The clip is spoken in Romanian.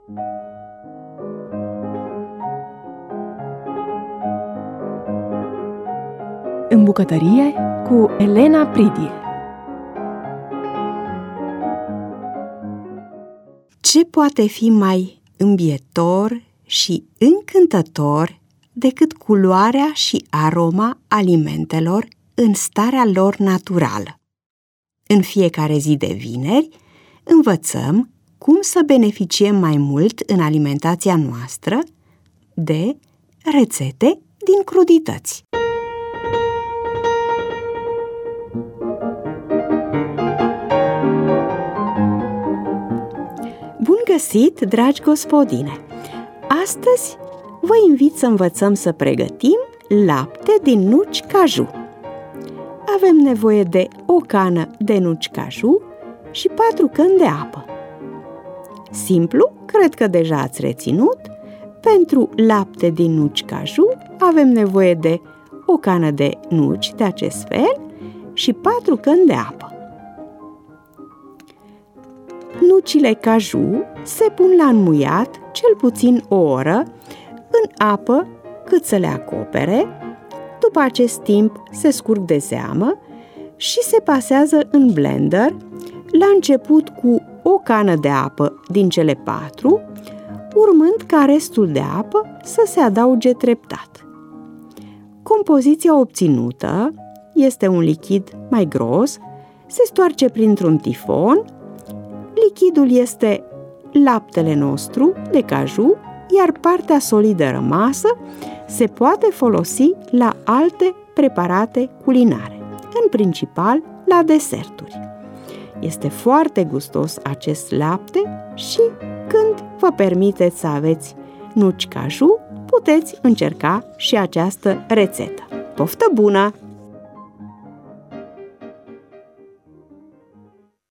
În bucătărie cu Elena Pridie. Ce poate fi mai îmbietor și încântător decât culoarea și aroma alimentelor în starea lor naturală? În fiecare zi de vineri învățăm cum să beneficiem mai mult în alimentația noastră de rețete din crudități. Bun găsit, dragi gospodine! Astăzi vă invit să învățăm să pregătim lapte din nuci caju. Avem nevoie de o cană de nuci caju și 4 căni de apă. Simplu, cred că deja ați reținut, pentru lapte din nuci caju avem nevoie de o cană de nuci de acest fel și 4 căni de apă. Nucile caju se pun la înmuiat cel puțin o oră în apă cât să le acopere. După acest timp se scurg de zeamă și se pasează în blender, la început cu o cană de apă din cele 4, urmând ca restul de apă să se adauge treptat. Compoziția obținută este un lichid mai gros, se stoarce printr-un tifon. Lichidul este laptele nostru de caju, iar partea solidă rămasă se poate folosi la alte preparate culinare, în principal la deserturi. Este foarte gustos acest lapte și când vă permiteți să aveți nuci caju, puteți încerca și această rețetă. Poftă bună!